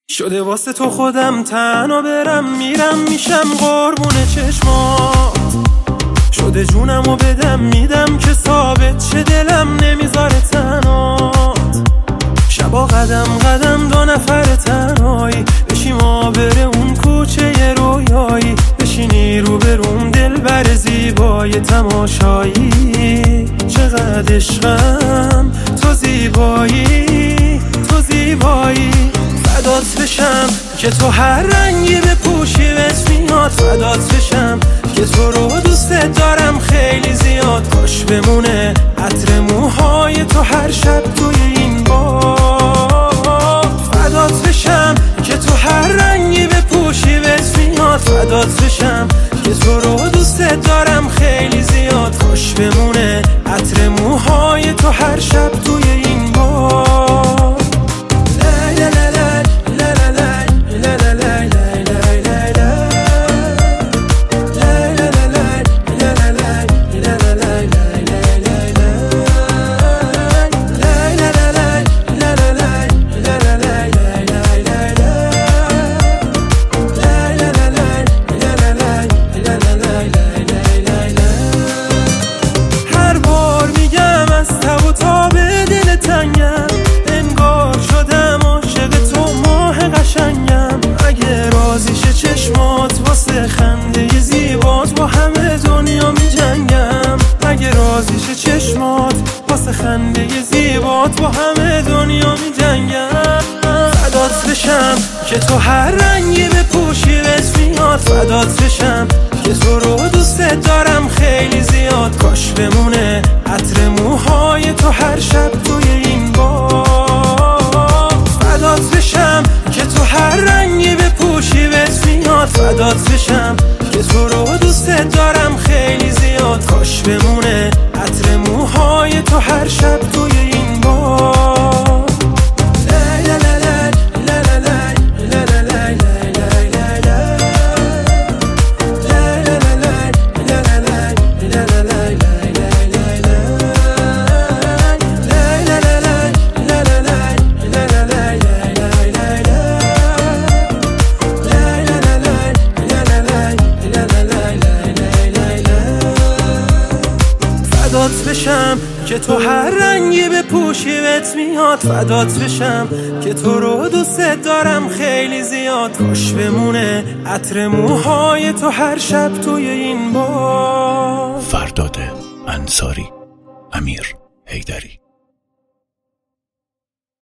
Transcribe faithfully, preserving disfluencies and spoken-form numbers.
شده واسه تو خودم تنها برم میرم میشم قربون چشمات. شده جونمو بدم میدم که ثابت شه دلم نمیذاره تنهات. شبا قدم قدم دو نفر تنهایی بشیم آبر اون کوچه رویایی. بشینی رو بروم دل بر زیبای تماشایی. چقدر عشقم تو زیبایی تو زیبایی. فدات بشم که تو هر رنگی بپوشی بهت میاد. فدات بشم که تو رو دوست دارم خیلی زیاد. کاش بمونه عطر موهای تو هر شب توی این باد. فدات بشم که تو هر رنگی بپوشی بهت میاد. فدات بشم که تو رو دوست دارم خیلی زیاد. کاش بمونه عطر موهای تو هر شب توی این باد. خنده زیبات با همه دنیا می جنگم. اگه راضیشه چشمات واسه خنده زیبات با همه دنیا می جنگم. فدات بشم که تو هر رنگی بپوشی بهت میاد. فدات بشم که تو رو دوست دارم خیلی زیاد. کاش بمونه عطر موهای تو هر شب توی این باد. فدات بشم که تو هر رنگی بپوشی بهت میاد. فدات بشم که تو رو دوست دارم خیلی زیاد. کاش بمونه عطر موهای تو هر شب توی این باد. فدات بشم که تو هر رنگی بپوشی بهت میاد. فدات بشم که تو رو دوست دارم خیلی زیاد. کاش بمونه عطر موهای تو هر شب توی این باد. فرداد انصاری، امیر حیدری.